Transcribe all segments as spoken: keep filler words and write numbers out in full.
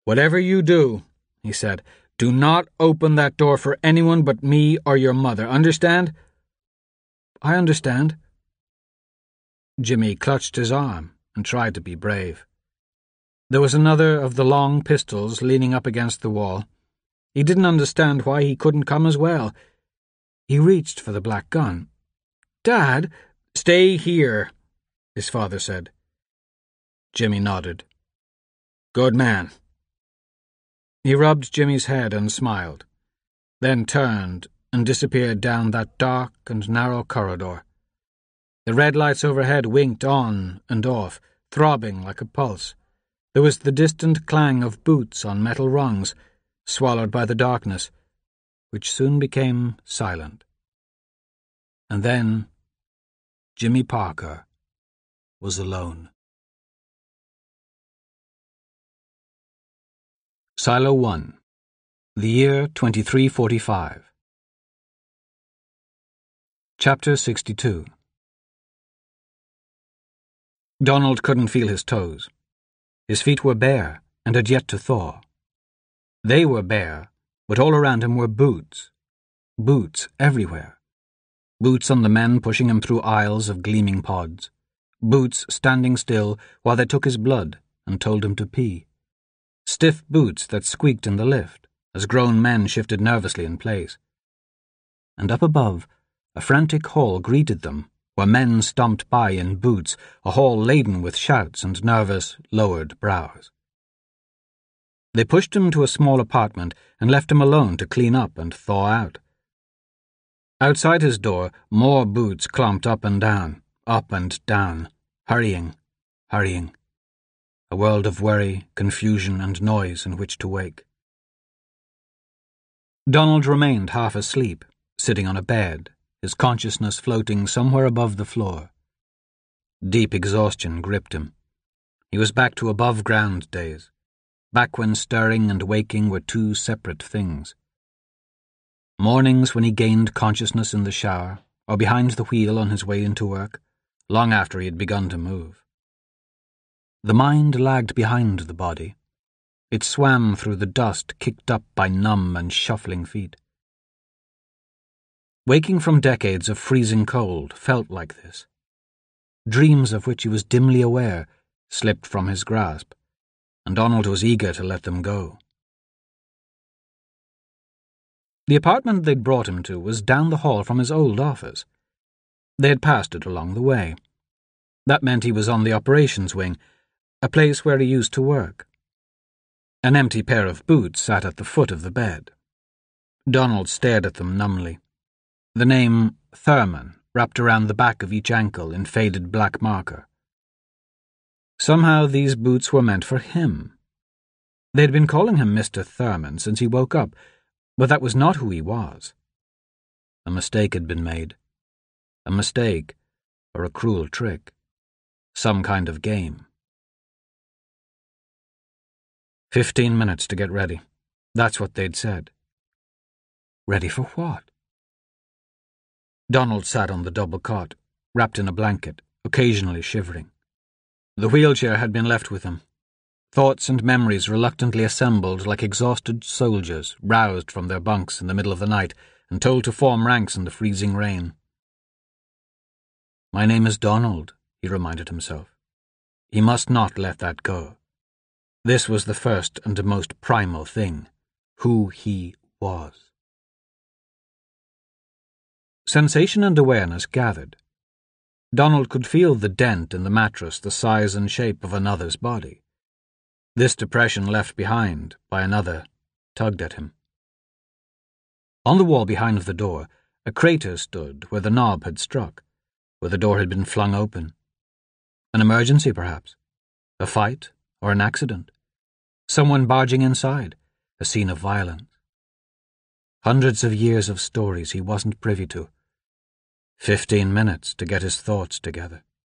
"Whatever you do," he said, "do not open that door for anyone but me or your mother. Understand?" "I understand." Jimmy clutched his arm and tried to be brave. There was another of the long pistols leaning up against the wall. He didn't understand why he couldn't come as well. He reached for the black gun. "Dad!" "Stay here," his father said. Jimmy nodded. "Good man." He rubbed Jimmy's head and smiled, then turned and disappeared down that dark and narrow corridor. The red lights overhead winked on and off, throbbing like a pulse. There was the distant clang of boots on metal rungs, swallowed by the darkness, which soon became silent. And then Jimmy Parker was alone. Silo one. The year twenty-three forty-five. Chapter sixty-two. Donald couldn't feel his toes. His feet were bare and had yet to thaw. They were bare, but all around him were boots. Boots everywhere. Boots on the men pushing him through aisles of gleaming pods. Boots standing still while they took his blood and told him to pee. Stiff boots that squeaked in the lift as grown men shifted nervously in place. And up above, a frantic hall greeted them, where men stomped by in boots, a hall laden with shouts and nervous, lowered brows. They pushed him to a small apartment and left him alone to clean up and thaw out. Outside his door, more boots clomped up and down, up and down, hurrying, hurrying. A world of worry, confusion, and noise in which to wake. Donald remained half asleep, sitting on a bed, his consciousness floating somewhere above the floor. Deep exhaustion gripped him. He was back to above-ground days, back when stirring and waking were two separate things. Mornings when he gained consciousness in the shower, or behind the wheel on his way into work, long after he had begun to move. The mind lagged behind the body. It swam through the dust kicked up by numb and shuffling feet. Waking from decades of freezing cold felt like this. Dreams of which he was dimly aware slipped from his grasp, and Donald was eager to let them go. The apartment they'd brought him to was down the hall from his old office. They had passed it along the way. That meant he was on the operations wing, a place where he used to work. An empty pair of boots sat at the foot of the bed. Donald stared at them numbly. The name Thurman wrapped around the back of each ankle in faded black marker. Somehow these boots were meant for him. They'd been calling him Mister Thurman since he woke up, but that was not who he was. A mistake had been made. A mistake, or a cruel trick. Some kind of game. Fifteen minutes to get ready. That's what they'd said. Ready for what? Donald sat on the double cot, wrapped in a blanket, occasionally shivering. The wheelchair had been left with him. Thoughts and memories reluctantly assembled like exhausted soldiers roused from their bunks in the middle of the night and told to form ranks in the freezing rain. My name is Donald, he reminded himself. He must not let that go. This was the first and most primal thing, who he was. Sensation and awareness gathered. Donald could feel the dent in the mattress the size and shape of another's body. This depression left behind by another tugged at him. On the wall behind the door, a crater stood where the knob had struck, where the door had been flung open. An emergency, perhaps. A fight or an accident. Someone barging inside, a scene of violence. Hundreds of years of stories he wasn't privy to. Fifteen minutes to get his thoughts together.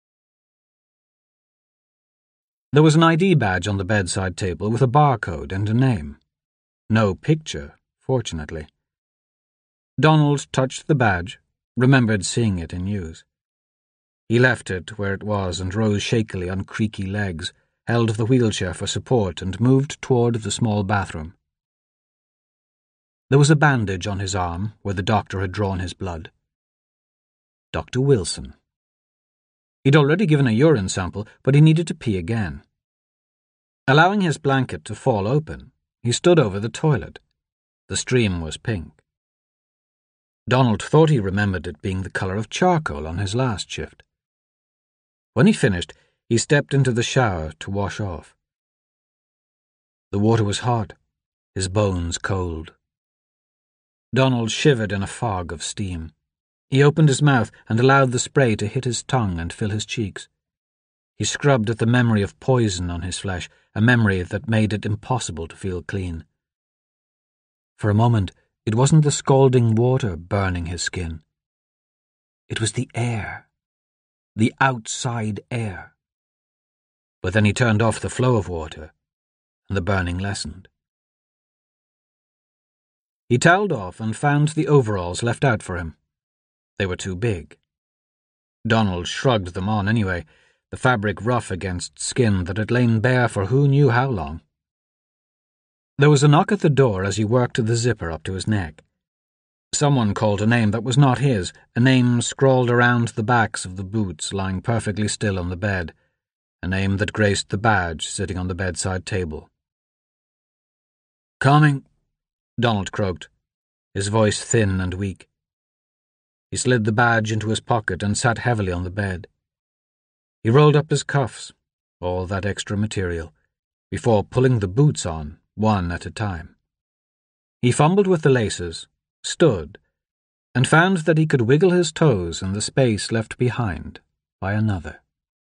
There was an I D badge on the bedside table with a barcode and a name. No picture, fortunately. Donald touched the badge, remembered seeing it in use. He left it where it was and rose shakily on creaky legs, held the wheelchair for support and moved toward the small bathroom. There was a bandage on his arm where the doctor had drawn his blood. Doctor Wilson. He'd already given a urine sample, but he needed to pee again. Allowing his blanket to fall open, he stood over the toilet. The stream was pink. Donald thought he remembered it being the colour of charcoal on his last shift. When he finished, he stepped into the shower to wash off. The water was hot, his bones cold. Donald shivered in a fog of steam. He opened his mouth and allowed the spray to hit his tongue and fill his cheeks. He scrubbed at the memory of poison on his flesh, a memory that made it impossible to feel clean. For a moment, it wasn't the scalding water burning his skin. It was the air. The outside air. But then he turned off the flow of water, and the burning lessened. He toweled off and found the overalls left out for him. They were too big. Donald shrugged them on anyway, the fabric rough against skin that had lain bare for who knew how long. There was a knock at the door as he worked the zipper up to his neck. Someone called a name that was not his, a name scrawled around the backs of the boots lying perfectly still on the bed, a name that graced the badge sitting on the bedside table. "Coming," Donald croaked, his voice thin and weak. He slid the badge into his pocket and sat heavily on the bed. He rolled up his cuffs, all that extra material, before pulling the boots on, one at a time. He fumbled with the laces, stood, and found that he could wiggle his toes in the space left behind by another.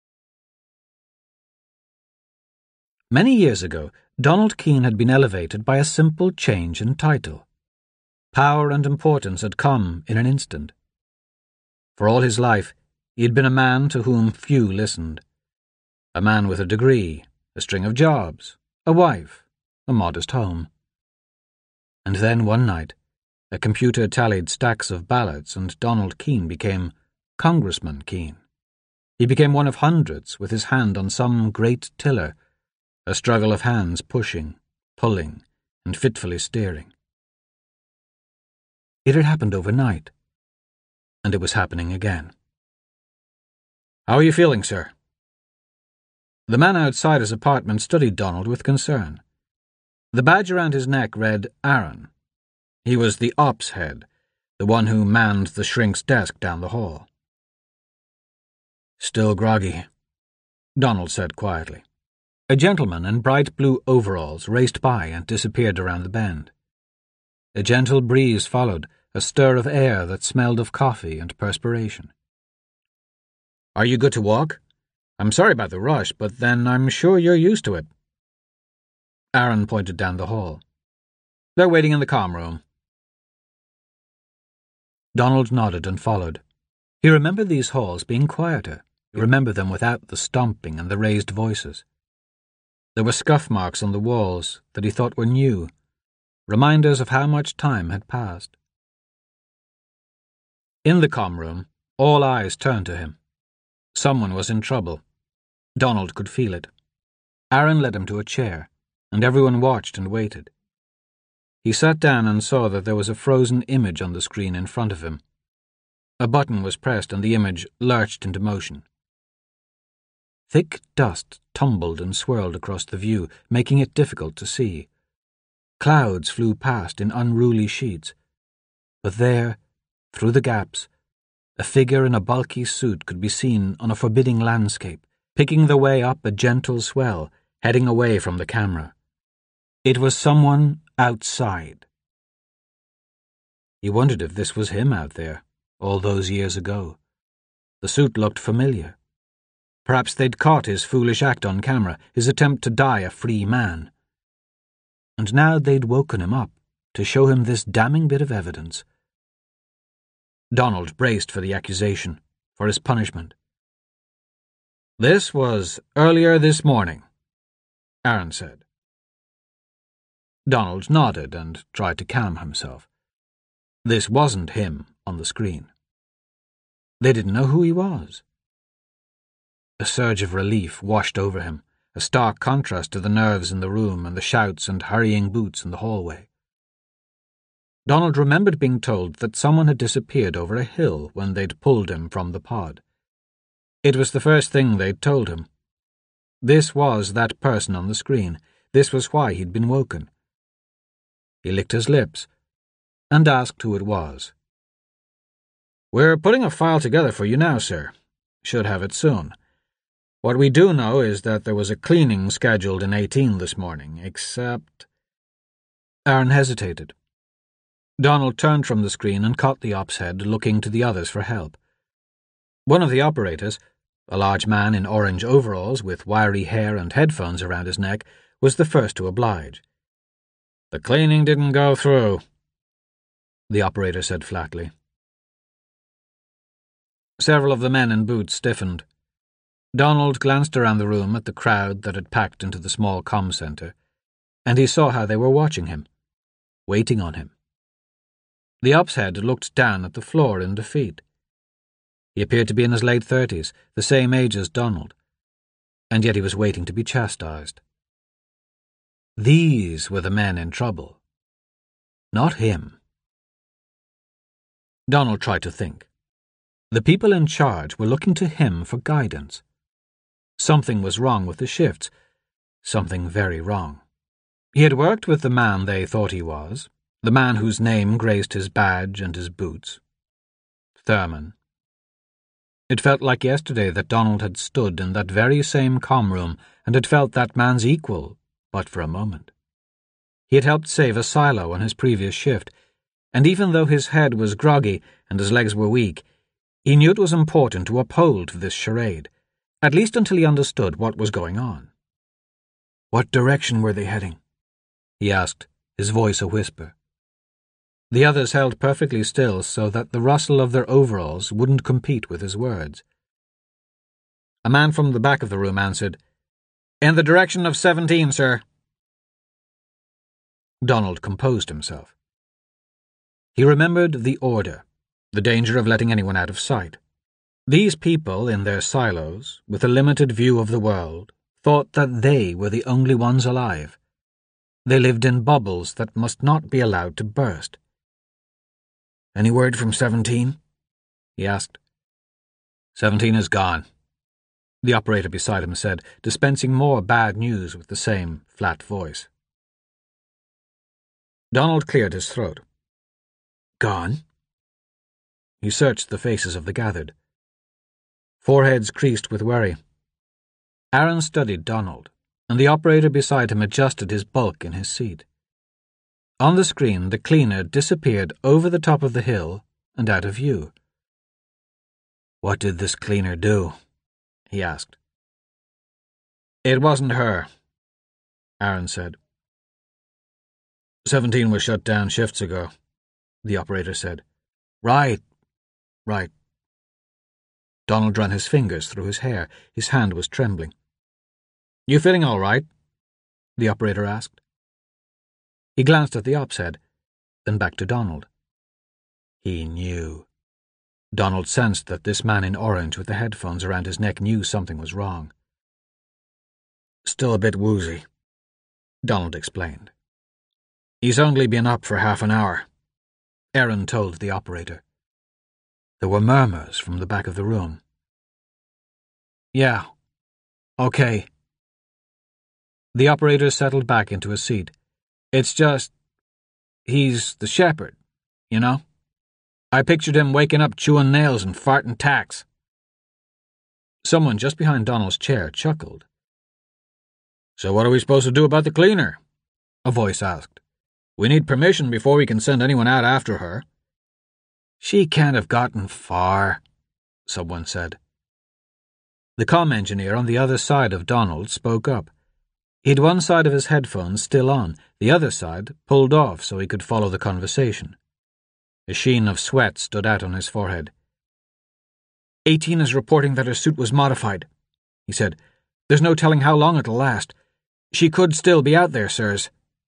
Many years ago, Donald Keene had been elevated by a simple change in title. Power and importance had come in an instant. For all his life, he had been a man to whom few listened. A man with a degree, a string of jobs, a wife, a modest home. And then one night, a computer tallied stacks of ballots and Donald Keene became Congressman Keene. He became one of hundreds with his hand on some great tiller, a struggle of hands pushing, pulling, and fitfully steering. It had happened overnight, and it was happening again. "How are you feeling, sir?" The man outside his apartment studied Donald with concern. The badge around his neck read Aaron. He was the ops head, the one who manned the shrink's desk down the hall. "Still groggy," Donald said quietly. A gentleman in bright blue overalls raced by and disappeared around the bend. A gentle breeze followed, a stir of air that smelled of coffee and perspiration. "Are you good to walk? I'm sorry about the rush, but then I'm sure you're used to it." Aaron pointed down the hall. "They're waiting in the comm room." Donald nodded and followed. He remembered these halls being quieter. He remembered them without the stomping and the raised voices. There were scuff marks on the walls that he thought were new, reminders of how much time had passed. In the comm room, all eyes turned to him. Someone was in trouble. Donald could feel it. Aaron led him to a chair, and everyone watched and waited. He sat down and saw that there was a frozen image on the screen in front of him. A button was pressed and the image lurched into motion. Thick dust tumbled and swirled across the view, making it difficult to see. Clouds flew past in unruly sheets. But there, through the gaps, a figure in a bulky suit could be seen on a forbidding landscape, picking the way up a gentle swell, heading away from the camera. It was someone outside. He wondered if this was him out there, all those years ago. The suit looked familiar. Perhaps they'd caught his foolish act on camera, his attempt to die a free man. And now they'd woken him up to show him this damning bit of evidence. Donald braced for the accusation, for his punishment. "This was earlier this morning," Aaron said. Donald nodded and tried to calm himself. This wasn't him on the screen. They didn't know who he was. A surge of relief washed over him, a stark contrast to the nerves in the room and the shouts and hurrying boots in the hallway. Donald remembered being told that someone had disappeared over a hill when they'd pulled him from the pod. It was the first thing they'd told him. This was that person on the screen. This was why he'd been woken. He licked his lips and asked who it was. "We're putting a file together for you now, sir. Should have it soon. What we do know is that there was a cleaning scheduled in eighteen this morning, except—" Aaron hesitated. Donald turned from the screen and caught the ops head looking to the others for help. One of the operators, a large man in orange overalls with wiry hair and headphones around his neck, was the first to oblige. "The cleaning didn't go through," the operator said flatly. Several of the men in boots stiffened. Donald glanced around the room at the crowd that had packed into the small comm centre, and he saw how they were watching him, waiting on him. The ops head looked down at the floor in defeat. He appeared to be in his late thirties, the same age as Donald, and yet he was waiting to be chastised. These were the men in trouble, not him. Donald tried to think. The people in charge were looking to him for guidance. Something was wrong with the shifts, something very wrong. He had worked with the man they thought he was, the man whose name graced his badge and his boots. Thurman. It felt like yesterday that Donald had stood in that very same comm room and had felt that man's equal, but for a moment. He had helped save a silo on his previous shift, and even though his head was groggy and his legs were weak, he knew it was important to uphold this charade, at least until he understood what was going on. "What direction were they heading?" he asked, his voice a whisper. The others held perfectly still so that the rustle of their overalls wouldn't compete with his words. A man from the back of the room answered, "In the direction of seventeen, sir." Donald composed himself. He remembered the order, the danger of letting anyone out of sight. These people in their silos, with a limited view of the world, thought that they were the only ones alive. They lived in bubbles that must not be allowed to burst. "Any word from seventeen?" he asked. "Seventeen is gone," the operator beside him said, dispensing more bad news with the same flat voice. Donald cleared his throat. "Gone?" He searched the faces of the gathered. Foreheads creased with worry. Aaron studied Donald, and the operator beside him adjusted his bulk in his seat. On the screen, the cleaner disappeared over the top of the hill and out of view. "What did this cleaner do?" he asked. "It wasn't her," Aaron said. Seventeen was shut down shifts ago," the operator said. Right, right. Donald ran his fingers through his hair. His hand was trembling. "You feeling all right?" the operator asked. He glanced at the ops head, then back to Donald. He knew. Donald sensed that this man in orange with the headphones around his neck knew something was wrong. "Still a bit woozy," Donald explained. "He's only been up for half an hour," Aaron told the operator. There were murmurs from the back of the room. "Yeah, okay." The operator settled back into his seat. "It's just, he's the shepherd, you know? I pictured him waking up chewing nails and farting tacks." Someone just behind Donald's chair chuckled. "So what are we supposed to do about the cleaner?" a voice asked. "We need permission before we can send anyone out after her." "She can't have gotten far," someone said. The comm engineer on the other side of Donald spoke up. He had one side of his headphones still on, the other side pulled off so he could follow the conversation. A sheen of sweat stood out on his forehead. eighteen is reporting that her suit was modified," he said. "There's no telling how long it'll last. She could still be out there, sirs."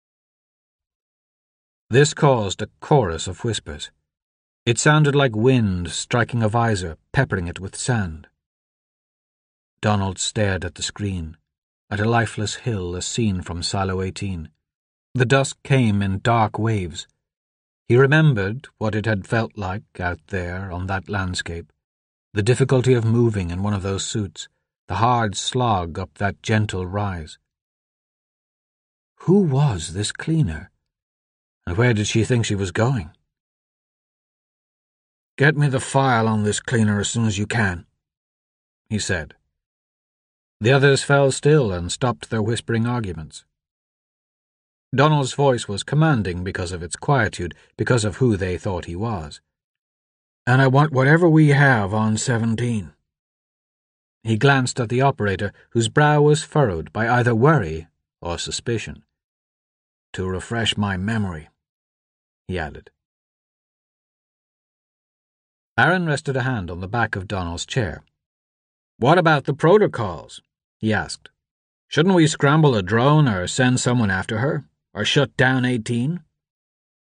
This caused a chorus of whispers. It sounded like wind striking a visor, peppering it with sand. Donald stared at the screen. at a lifeless hill as seen from Silo eighteen. The dusk came in dark waves. He remembered what it had felt like out there on that landscape, the difficulty of moving in one of those suits, the hard slog up that gentle rise. Who was this cleaner? And where did she think she was going? "Get me the file on this cleaner as soon as you can," he said. The others fell still and stopped their whispering arguments. Donald's voice was commanding because of its quietude, because of who they thought he was. "And I want whatever we have on seventeen." He glanced at the operator, whose brow was furrowed by either worry or suspicion. "To refresh my memory," he added. Aaron rested a hand on the back of Donald's chair. "What about the protocols?" he asked. "Shouldn't we scramble a drone or send someone after her, or shut down eighteen?"